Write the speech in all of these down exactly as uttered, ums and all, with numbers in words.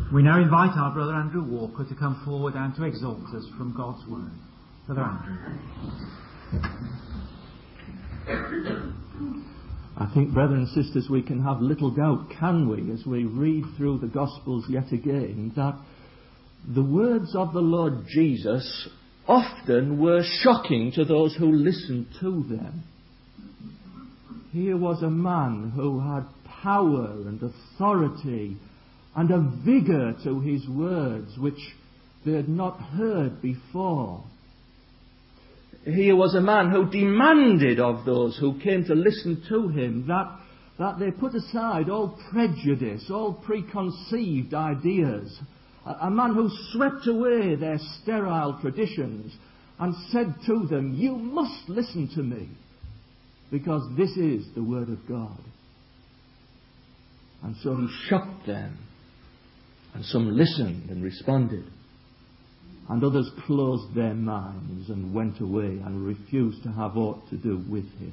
We now invite our Brother Andrew Walker to come forward and to exhort us from God's Word. Brother Andrew. I think, brothers and sisters, we can have little doubt, can we, as we read through the Gospels yet again, that the words of the Lord Jesus often were shocking to those who listened to them. Here was a man who had power and authority and a vigour to his words which they had not heard before. Here was a man who demanded of those who came to listen to him that, that they put aside all prejudice, all preconceived ideas. A, a man who swept away their sterile traditions and said to them, "You must listen to me, because this is the Word of God." And so he shocked them. And some listened and responded. And others closed their minds and went away and refused to have aught to do with him.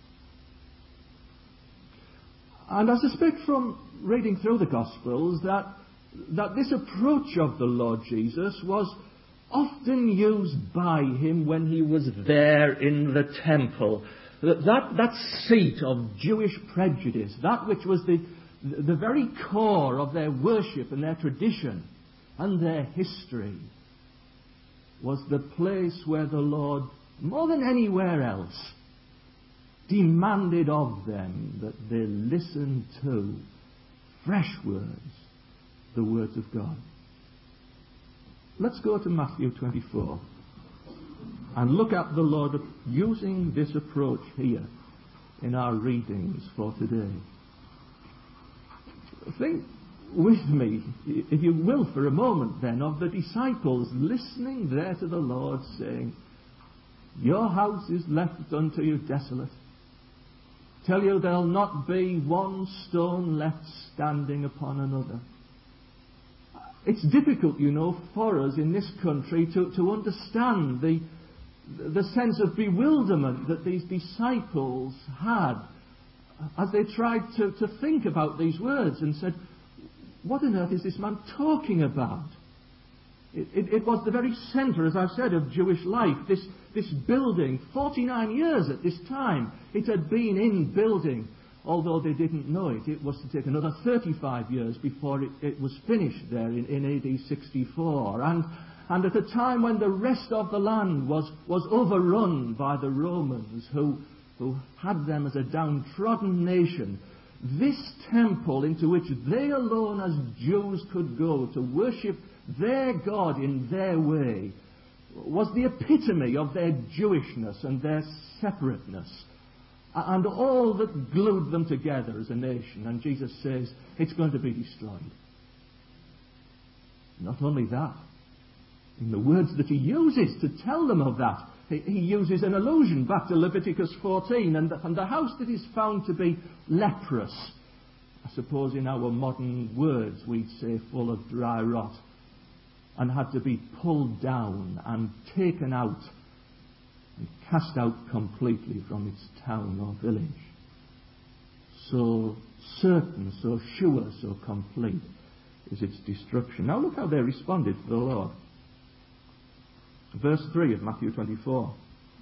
And I suspect from reading through the Gospels that, that this approach of the Lord Jesus was often used by him when he was there in the temple. That, that, that seat of Jewish prejudice, that which was the the very core of their worship and their tradition and their history, was the place where the Lord, more than anywhere else, demanded of them that they listen to fresh words, the words of God. Let's go to Matthew twenty-four and look at the Lord using this approach here in our readings for today. Think with me, if you will, for a moment then, of the disciples listening there to the Lord saying, "Your house is left unto you desolate. Tell you there'll not be one stone left standing upon another." It's difficult, you know, for us in this country to, to understand the, the sense of bewilderment that these disciples had as they tried to, to think about these words and said, "What on earth is this man talking about?" It, it, it was the very centre, as I've said, of Jewish life. This, this building, forty-nine years at this time, it had been in building. Although they didn't know it, it was to take another thirty-five years before it, it was finished there in, in A D sixty-four. And, and at a time when the rest of the land was, was overrun by the Romans, who who had them as a downtrodden nation, this temple into which they alone as Jews could go to worship their God in their way was the epitome of their Jewishness and their separateness and all that glued them together as a nation. And Jesus says it's going to be destroyed. Not only that, in the words that he uses to tell them of that, he uses an allusion back to Leviticus fourteen, and the, and the house that is found to be leprous, I suppose in our modern words we'd say full of dry rot, and had to be pulled down and taken out and cast out completely from its town or village. So certain, so sure, so complete is its destruction. Now look how they responded to the Lord. Verse three of Matthew twenty-four.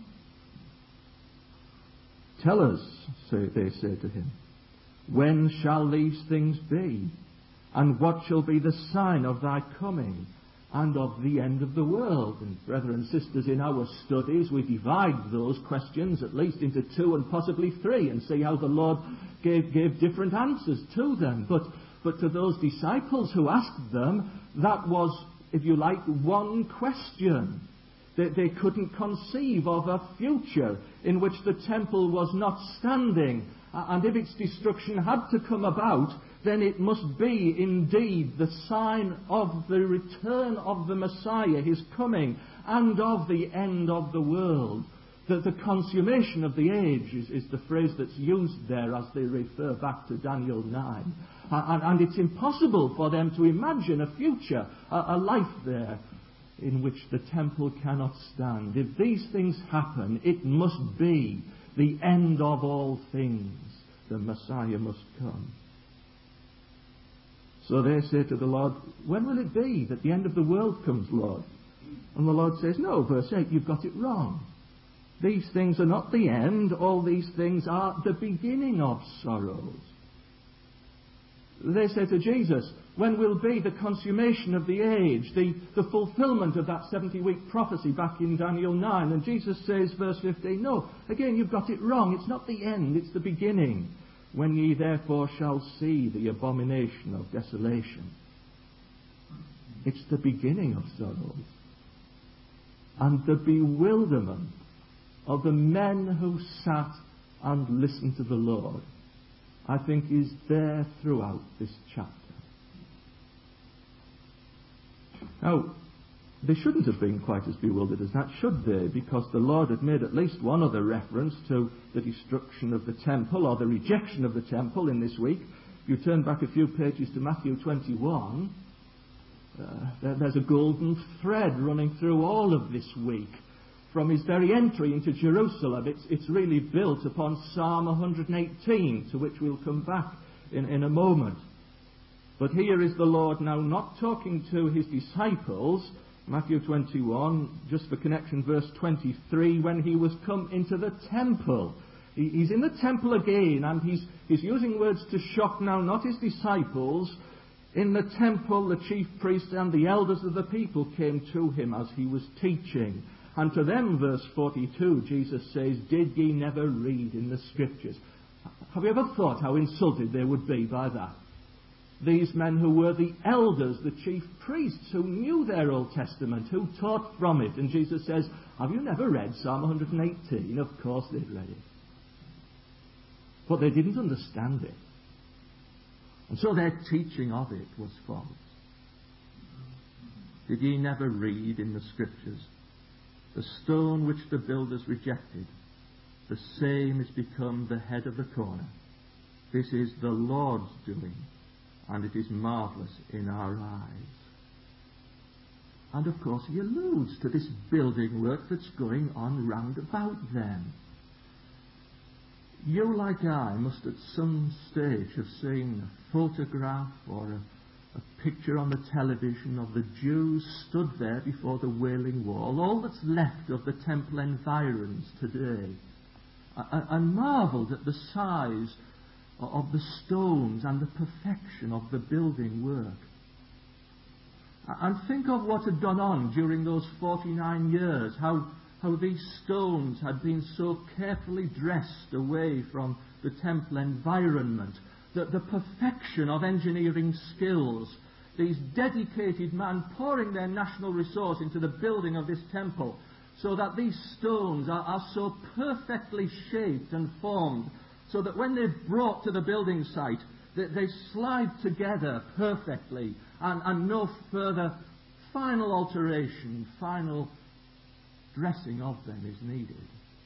"Tell us," say, they say to him, "when shall these things be? And what shall be the sign of thy coming and of the end of the world?" And brethren and sisters, in our studies we divide those questions at least into two and possibly three and see how the Lord gave, gave different answers to them. But, but to those disciples who asked them, that was, if you like, one question. They, they couldn't conceive of a future in which the temple was not standing. And if its destruction had to come about, then it must be indeed the sign of the return of the Messiah, his coming, and of the end of the world. That the consummation of the age is, is the phrase that's used there as they refer back to Daniel nine. And, and it's impossible for them to imagine a future, a, a life there in which the temple cannot stand. If these things happen, it must be the end of all things. The Messiah must come. So they say to the Lord, when will it be that the end of the world comes, Lord? And the Lord says, no, verse eight, you've got it wrong. These things are not the end. All these things are the beginning of sorrows. They say to Jesus, when will be the consummation of the age, the, the fulfillment of that seventy-week prophecy back in Daniel nine? And Jesus says, verse fifteen, no, again, you've got it wrong. It's not the end, it's the beginning. When ye therefore shall see the abomination of desolation. It's the beginning of sorrows. And the bewilderment of the men who sat and listened to the Lord, I think, is there throughout this chapter. Now, they shouldn't have been quite as bewildered as that, should they? Because the Lord had made at least one other reference to the destruction of the temple, or the rejection of the temple, in this week. If you turn back a few pages to Matthew twenty-one, uh, there, there's a golden thread running through all of this week. From his very entry into Jerusalem, it's, it's really built upon Psalm one hundred eighteen, to which we'll come back in, in a moment. But here is the Lord now not talking to his disciples, Matthew twenty-one, just for connection, verse twenty-three, when he was come into the temple. He, he's in the temple again, and he's, he's using words to shock now not his disciples. In the temple, the chief priests and the elders of the people came to him as he was teaching. And to them, verse forty-two, Jesus says, did ye never read in the Scriptures? Have you ever thought how insulted they would be by that? These men who were the elders, the chief priests, who knew their Old Testament, who taught from it. And Jesus says, have you never read Psalm one hundred eighteen? Of course they'd read it. But they didn't understand it. And so their teaching of it was false. Did ye never read in the Scriptures? The stone which the builders rejected, the same is become the head of the corner. This is the Lord's doing, and it is marvellous in our eyes. And of course he alludes to this building work that's going on round about them. You, like I, must at some stage have seen a photograph or a A picture on the television of the Jews stood there before the Wailing Wall, all that's left of the temple environs today. I, I marvelled at the size of the stones and the perfection of the building work. And think of what had gone on during those forty-nine years, how, how these stones had been so carefully dressed away from the temple environment. The, the perfection of engineering skills, these dedicated men pouring their national resource into the building of this temple, so that these stones are, are so perfectly shaped and formed, so that when they're brought to the building site, they, they slide together perfectly, and, and no further final alteration, final dressing of them is needed.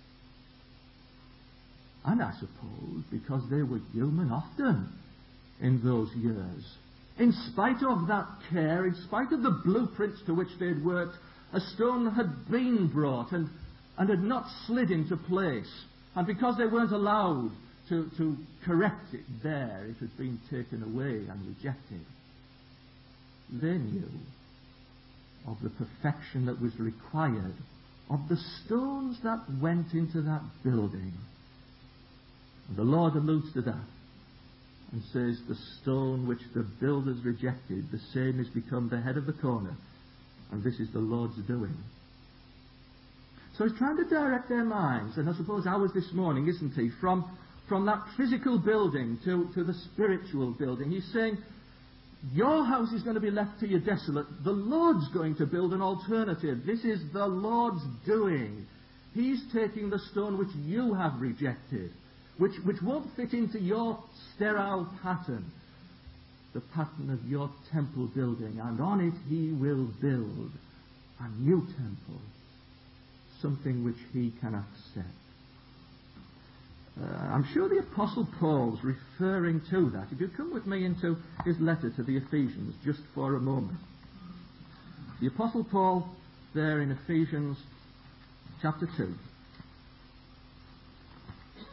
And I suppose because they were human often in those years. In spite of that care, in spite of the blueprints to which they'd worked, a stone had been brought and, and had not slid into place. And because they weren't allowed to, to correct it there, it had been taken away and rejected. They knew of the perfection that was required, of the stones that went into that building. And the Lord alludes to that and says, the stone which the builders rejected, the same is become the head of the corner, and this is the Lord's doing. So he's trying to direct their minds, and I suppose ours this morning, isn't he, from, from that physical building to, to the spiritual building. He's saying, your house is going to be left to you desolate. The Lord's going to build an alternative. This is the Lord's doing. He's taking the stone which you have rejected, Which, which won't fit into your sterile pattern, the pattern of your temple building, and on it he will build a new temple, something which he can accept. Uh, I'm sure the Apostle Paul's referring to that. If you come with me into his letter to the Ephesians just for a moment. The Apostle Paul there in Ephesians chapter two.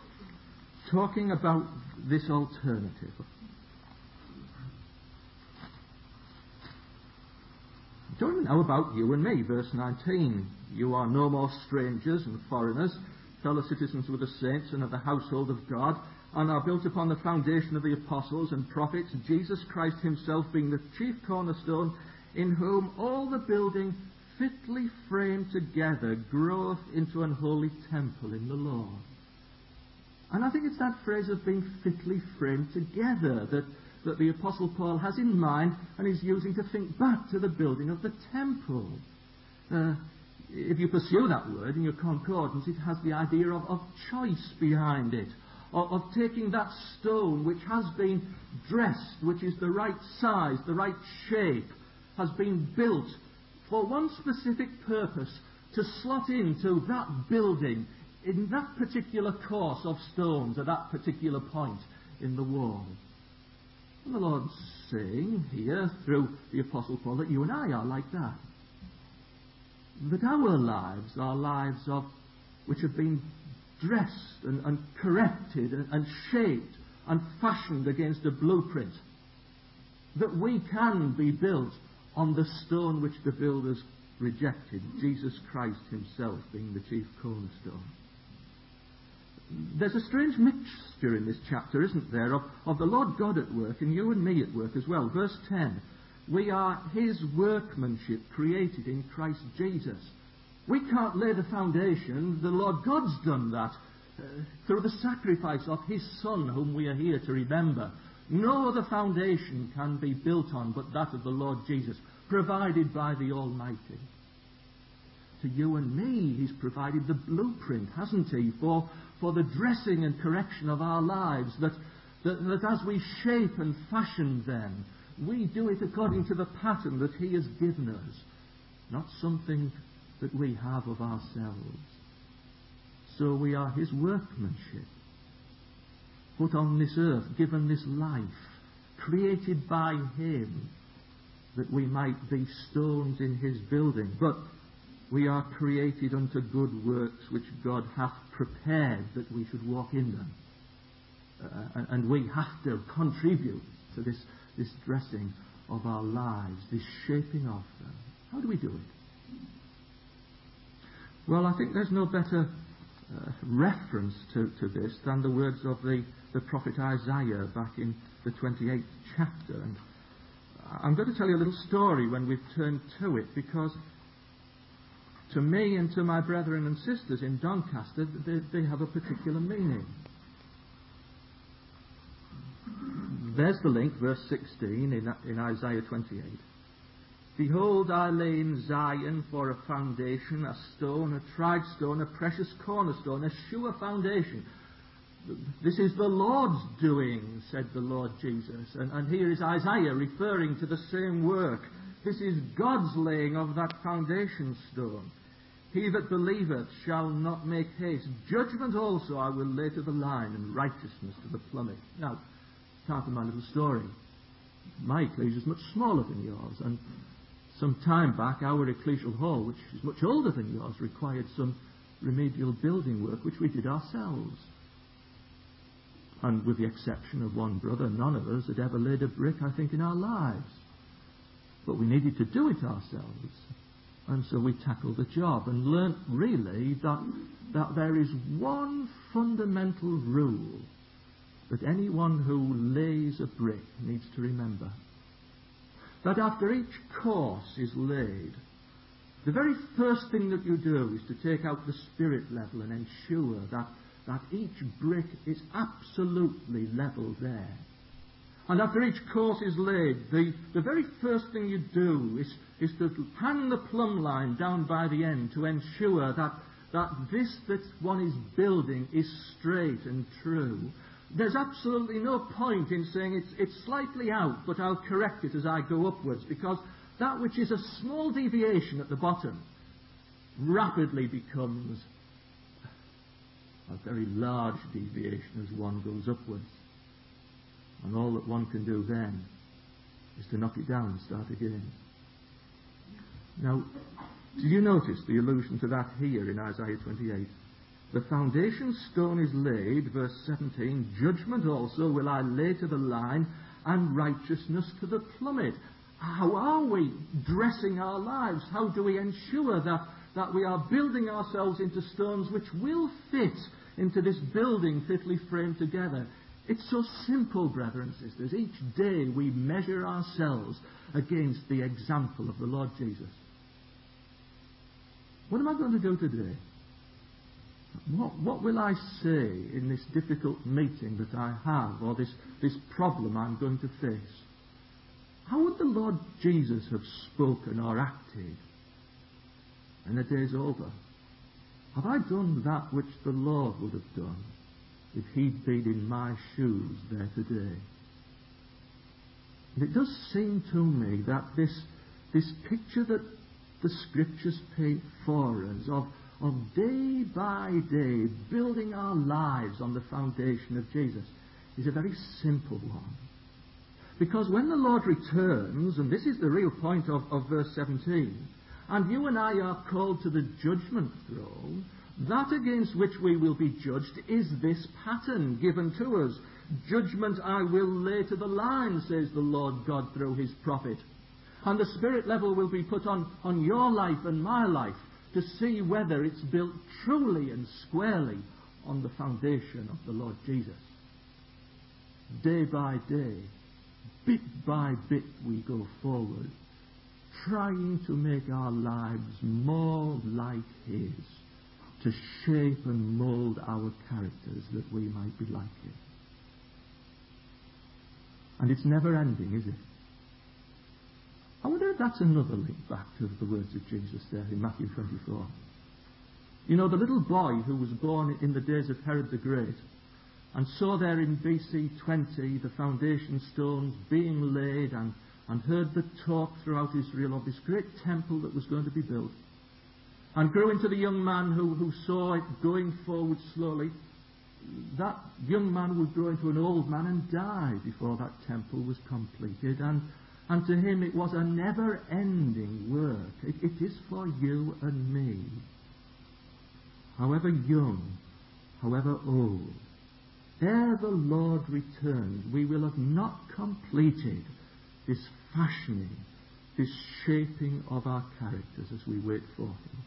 Talking about this alternative. talking now about you and me, verse nineteen. You are no more strangers and foreigners, fellow citizens with the saints and of the household of God, and are built upon the foundation of the apostles and prophets, Jesus Christ himself being the chief cornerstone, in whom all the building fitly framed together groweth into an holy temple in the Lord. And I think it's that phrase of being fitly framed together that, that the Apostle Paul has in mind and is using to think back to the building of the temple. Uh, if you pursue that word in your concordance, it has the idea of, of choice behind it, of, of taking that stone which has been dressed, which is the right size, the right shape, has been built for one specific purpose, to slot into that building in that particular course of stones at that particular point in the wall. And the Lord's saying here through the Apostle Paul that you and I are like that. That our lives are lives of which have been dressed and, and corrected and, and shaped and fashioned against a blueprint. That we can be built on the stone which the builders rejected, Jesus Christ himself being the chief cornerstone. There's a strange mixture in this chapter, isn't there, of, of the Lord God at work and you and me at work as well. Verse ten, we are his workmanship created in Christ Jesus. We can't lay the foundation. The Lord God's done that uh, through the sacrifice of his Son, whom we are here to remember. No other foundation can be built on but that of the Lord Jesus, provided by the Almighty. To you and me, he's provided the blueprint, hasn't he, for, for the dressing and correction of our lives, that, that, that as we shape and fashion them, we do it according to the pattern that he has given us, not something that we have of ourselves. So we are his workmanship, put on this earth, given this life, created by him, that we might be stones in his building. But we are created unto good works which God hath prepared that we should walk in them. Uh, and we have to contribute to this, this dressing of our lives, this shaping of them. How do we do it? Well, I think there's no better uh, reference to, to this than the words of the, the prophet Isaiah back in the twenty-eighth chapter. And I'm going to tell you a little story when we've turned to it, because to me and to my brethren and sisters in Doncaster, they, they have a particular meaning. There's the link, verse sixteen in, in Isaiah twenty-eight. Behold, I lay in Zion for a foundation, a stone, a tried stone, a precious cornerstone, a sure foundation. This is the Lord's doing, said the Lord Jesus. And, and here is Isaiah referring to the same work. This is God's laying of that foundation stone. He that believeth shall not make haste. Judgment also I will lay to the line, and righteousness to the plummet. Now, part of my little story. My ecclesia is much smaller than yours, and some time back our ecclesial hall, which is much older than yours, required some remedial building work, which we did ourselves. And with the exception of one brother, none of us had ever laid a brick, I think, in our lives. But we needed to do it ourselves. And so we tackled the job and learnt really that, that there is one fundamental rule that anyone who lays a brick needs to remember. That after each course is laid, the very first thing that you do is to take out the spirit level and ensure that, that each brick is absolutely level there. And after each course is laid, the, the very first thing you do is, is to hang the plumb line down by the end to ensure that, that this that one is building is straight and true. There's absolutely no point in saying it's, it's slightly out, but I'll correct it as I go upwards, because that which is a small deviation at the bottom rapidly becomes a very large deviation as one goes upwards. And all that one can do then is to knock it down and start again. Now, do you notice the allusion to that here in Isaiah twenty-eight? The foundation stone is laid, verse seventeen, judgment also will I lay to the line, and righteousness to the plummet. How are we dressing our lives? How do we ensure that, that we are building ourselves into stones which will fit into this building fitly framed together? It's so simple, brethren and sisters. Each day we measure ourselves against the example of the Lord Jesus. What am I going to do today? What, what will I say in this difficult meeting that I have, or this, this problem I'm going to face? How would the Lord Jesus have spoken or acted when the day's over? Have I done that which the Lord would have done if he'd been in my shoes there today? And it does seem to me that this, this picture that the Scriptures paint for us of, of day by day building our lives on the foundation of Jesus is a very simple one. Because when the Lord returns, and this is the real point of, of verse seventeen, and you and I are called to the judgment throne, that against which we will be judged is this pattern given to us. Judgment I will lay to the line, says the Lord God through his prophet. And the spirit level will be put on, on your life and my life to see whether it's built truly and squarely on the foundation of the Lord Jesus. Day by day, bit by bit we go forward, trying to make our lives more like his, to shape and mould our characters that we might be like him. And it's never ending, is it? I wonder if that's another link back to the words of Jesus there in Matthew twenty-four. You know, the little boy who was born in the days of Herod the Great and saw there in B C twenty the foundation stones being laid and, and heard the talk throughout Israel of this great temple that was going to be built, and grew into the young man who, who saw it going forward slowly. That young man would grow into an old man and die before that temple was completed. And, and to him it was a never-ending work. It, it is for you and me. However young, however old, ere the Lord returns, we will have not completed this fashioning, this shaping of our characters as we wait for him.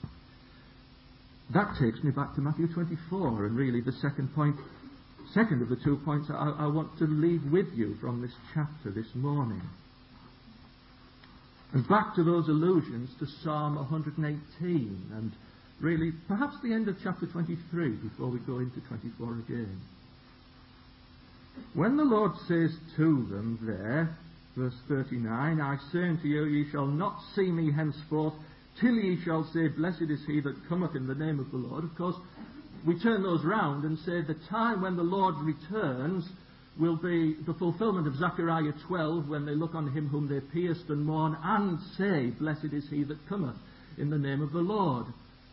That takes me back to Matthew twenty-four, and really the second point, second of the two points I, I want to leave with you from this chapter this morning. And back to those allusions to Psalm one hundred eighteen, and really perhaps the end of chapter twenty-three before we go into twenty-four again. When the Lord says to them there, verse thirty-nine, I say unto you, ye shall not see me henceforth, till ye shall say, blessed is he that cometh in the name of the Lord. Of course, we turn those round and say the time when the Lord returns will be the fulfillment of Zechariah twelve, when they look on him whom they pierced and mourn, and say, blessed is he that cometh in the name of the Lord.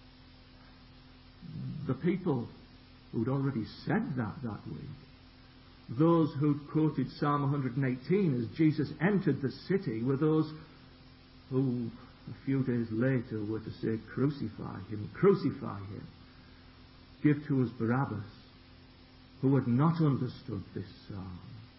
The people who'd already said that that week, those who'd quoted Psalm one hundred eighteen as Jesus entered the city, were those who a few days later were to say, crucify him, crucify him. Give to us Barabbas, who had not understood this psalm.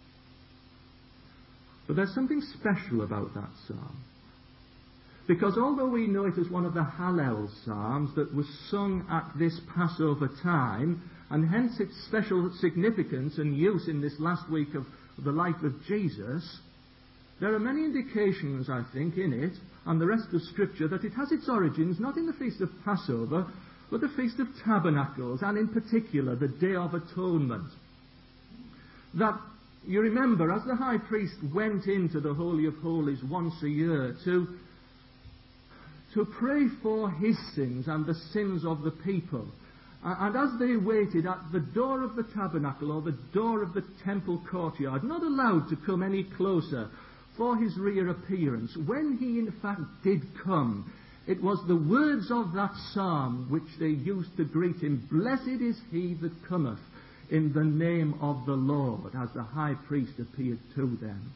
But there's something special about that psalm. Because although we know it as one of the Hallel psalms that was sung at this Passover time, and hence its special significance and use in this last week of the life of Jesus, there are many indications, I think, in it and the rest of Scripture that it has its origins not in the Feast of Passover, but the Feast of Tabernacles, and in particular the Day of Atonement. That, you remember, as the high priest went into the Holy of Holies once a year to, to pray for his sins and the sins of the people, and as they waited at the door of the tabernacle or the door of the temple courtyard, not allowed to come any closer for his reappearance, when he in fact did come, it was the words of that psalm which they used to greet him. Blessed is he that cometh in the name of the Lord, as the high priest appeared to them.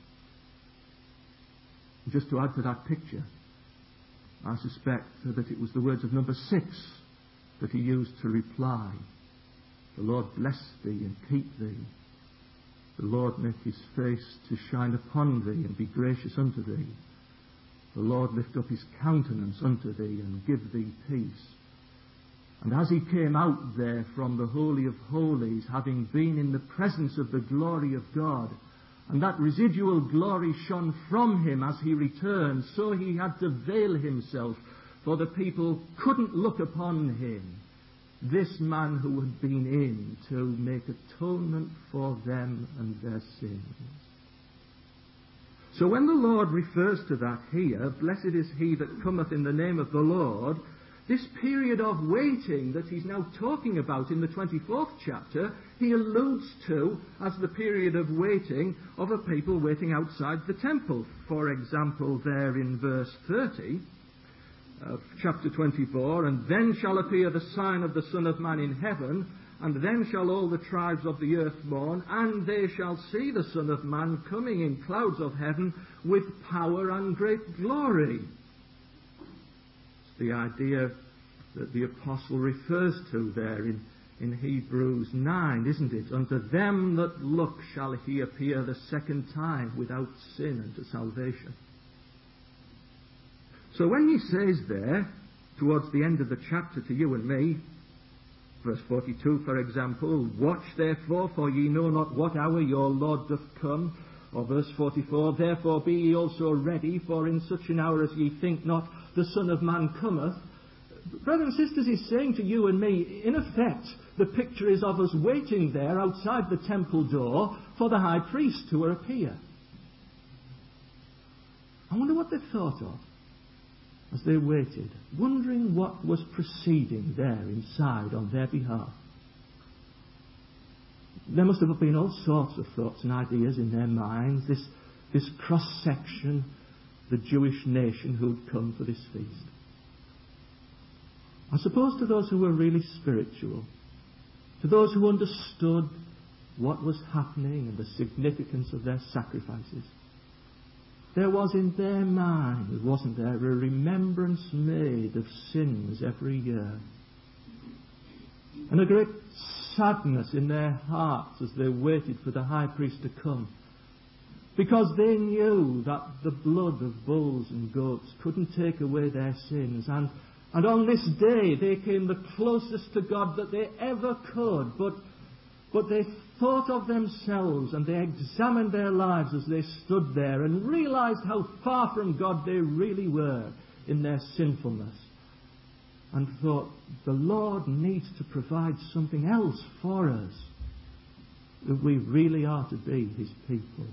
Just to add to that picture, I suspect that it was the words of number six that he used to reply, the Lord bless thee and keep thee. The Lord make his face to shine upon thee, and be gracious unto thee. The Lord lift up his countenance unto thee, and give thee peace. And as he came out there from the Holy of Holies, having been in the presence of the glory of God, and that residual glory shone from him as he returned, so he had to veil himself, for the people couldn't look upon him, this man who had been in to make atonement for them and their sins. So when the Lord refers to that here, blessed is he that cometh in the name of the Lord, this period of waiting that he's now talking about in the twenty-fourth chapter, he alludes to as the period of waiting of a people waiting outside the temple. For example, there in verse thirty of chapter twenty-four, and then shall appear the sign of the Son of Man in heaven, and then shall all the tribes of the earth mourn, and they shall see the Son of Man coming in clouds of heaven with power and great glory. The idea that the apostle refers to there in, in Hebrews nine, isn't it? Unto them that look shall he appear the second time without sin unto salvation. So when he says there, towards the end of the chapter to you and me, verse forty-two, for example, watch therefore, for ye know not what hour your Lord doth come. Or verse forty-four, therefore be ye also ready, for in such an hour as ye think not, the Son of Man cometh. Brothers and sisters, he's saying to you and me, in effect, the picture is of us waiting there outside the temple door for the high priest to appear. I wonder what they thought of as they waited, wondering what was proceeding there inside on their behalf. There must have been all sorts of thoughts and ideas in their minds, this, this cross-section, the Jewish nation who had come for this feast. I suppose to those who were really spiritual, to those who understood what was happening and the significance of their sacrifices, there was in their mind, wasn't there, a remembrance made of sins every year. And a great sadness in their hearts as they waited for the high priest to come. Because they knew that the blood of bulls and goats couldn't take away their sins. And, and on this day they came the closest to God that they ever could. But, but they thought of themselves and they examined their lives as they stood there and realized how far from God they really were in their sinfulness, and thought, the Lord needs to provide something else for us, that we really are to be his people.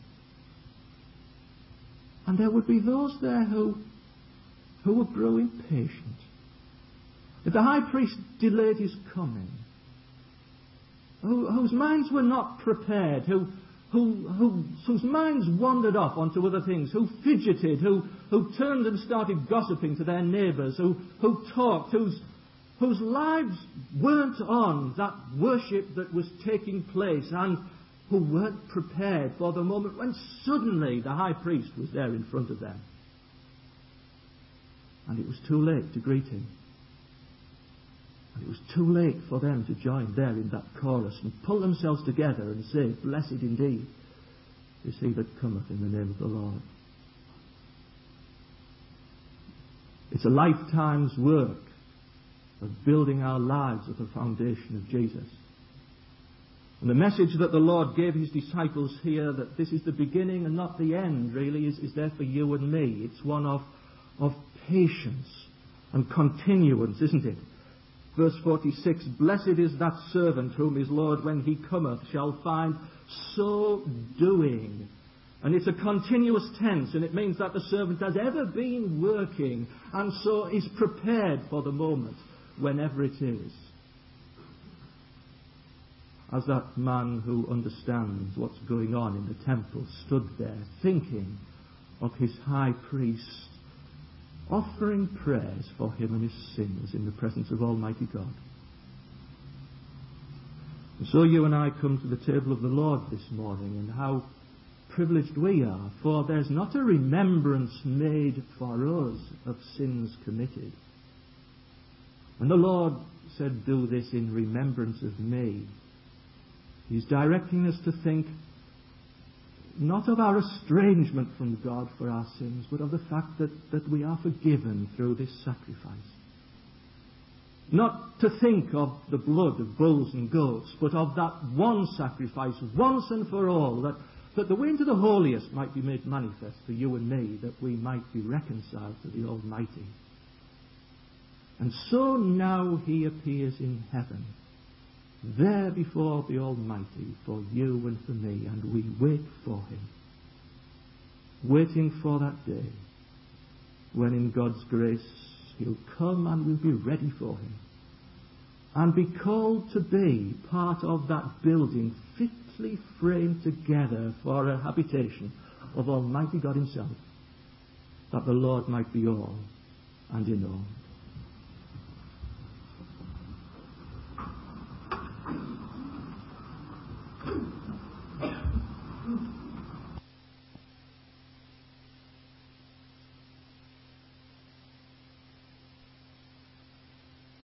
And there would be those there who, who would grow impatient. If the high priest delayed his coming, Who, whose minds were not prepared, who, who, who, whose minds wandered off onto other things, who fidgeted, who, who turned and started gossiping to their neighbours, who, who talked, whose, whose lives weren't on that worship that was taking place, and who weren't prepared for the moment when suddenly the high priest was there in front of them. And it was too late to greet him. And it was too late for them to join there in that chorus and pull themselves together and say, blessed indeed is he that cometh in the name of the Lord. It's a lifetime's work of building our lives at the foundation of Jesus. And the message that the Lord gave his disciples here, that this is the beginning and not the end, really, is, is there for you and me. It's one of, of patience and continuance, isn't it? Verse forty-six, blessed is that servant whom his Lord, when he cometh, shall find so doing. And it's a continuous tense, and it means that the servant has ever been working, and so is prepared for the moment, whenever it is. As that man who understands what's going on in the temple stood there, thinking of his high priest, offering prayers for him and his sins in the presence of Almighty God. And so you and I come to the table of the Lord this morning, and how privileged we are, for there's not a remembrance made for us of sins committed. And the Lord said, do this in remembrance of me. He's directing us to think not of our estrangement from God for our sins, but of the fact that, that we are forgiven through this sacrifice. Not to think of the blood of bulls and goats, but of that one sacrifice, once and for all, that, that the way into the holiest might be made manifest for you and me, that we might be reconciled to the Almighty. And so now he appears in heaven, there before the Almighty, for you and for me, and we wait for him, waiting for that day when in God's grace he'll come and we'll be ready for him and be called to be part of that building fitly framed together for a habitation of Almighty God himself, that the Lord might be all and in all.